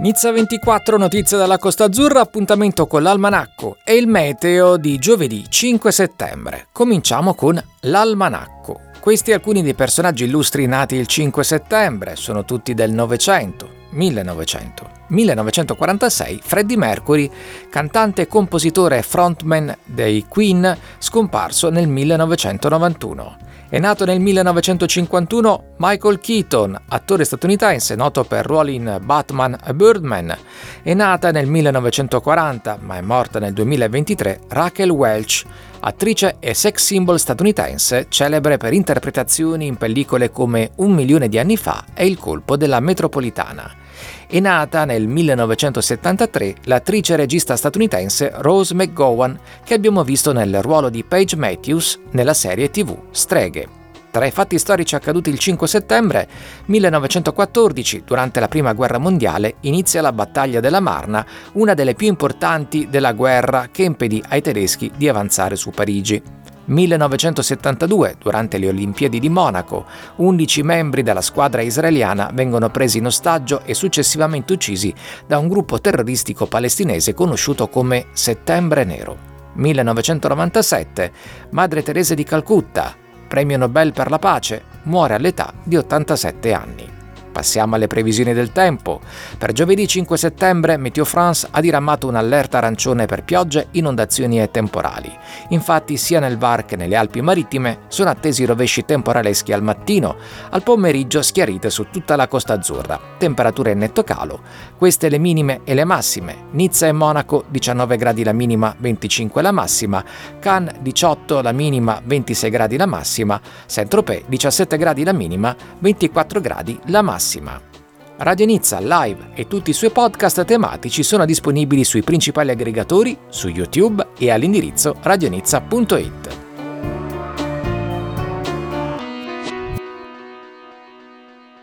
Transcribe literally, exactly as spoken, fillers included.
Nizza ventiquattro, notizie dalla Costa Azzurra, appuntamento con l'almanacco e il meteo di giovedì cinque settembre. Cominciamo con l'almanacco. Questi alcuni dei personaggi illustri nati il cinque settembre, sono tutti del Novecento, millenovecento. millenovecentoquarantasei, Freddie Mercury, cantante, compositore e frontman dei Queen, scomparso nel millenovecentonovantuno. È nato nel millenovecentocinquantuno Michael Keaton, attore statunitense noto per ruoli in Batman e Birdman. È nata nel millenovecentoquaranta, ma è morta nel duemilaventitré, Raquel Welch, attrice e sex symbol statunitense, celebre per interpretazioni in pellicole come Un milione di anni fa e Il colpo della metropolitana. È nata nel millenovecentosettantatré l'attrice e regista statunitense Rose McGowan, che abbiamo visto nel ruolo di Paige Matthews nella serie tivù Streghe. Tra i fatti storici accaduti il cinque settembre millenovecentoquattordici, durante la Prima Guerra Mondiale, inizia la battaglia della Marna, una delle più importanti della guerra che impedì ai tedeschi di avanzare su Parigi. millenovecentosettantadue, durante le Olimpiadi di Monaco, undici membri della squadra israeliana vengono presi in ostaggio e successivamente uccisi da un gruppo terroristico palestinese conosciuto come Settembre Nero. millenovecentonovantasette, Madre Teresa di Calcutta, Premio Nobel per la pace, muore all'età di ottantasette anni. Passiamo alle previsioni del tempo. Per giovedì cinque settembre Meteo France ha diramato un'allerta arancione per piogge, inondazioni e temporali. Infatti sia nel V A R che nelle Alpi Marittime sono attesi rovesci temporaleschi al mattino, al pomeriggio schiarite su tutta la Costa Azzurra. Temperature in netto calo. Queste le minime e le massime. Nizza e Monaco diciannove gradi la minima, venticinque la massima. Cannes diciotto la minima, ventisei gradi la massima. Saint-Tropez diciassette gradi la minima, ventiquattro gradi la massima. Radio Nizza Live e tutti i suoi podcast tematici sono disponibili sui principali aggregatori, su YouTube e all'indirizzo radionizza punto it.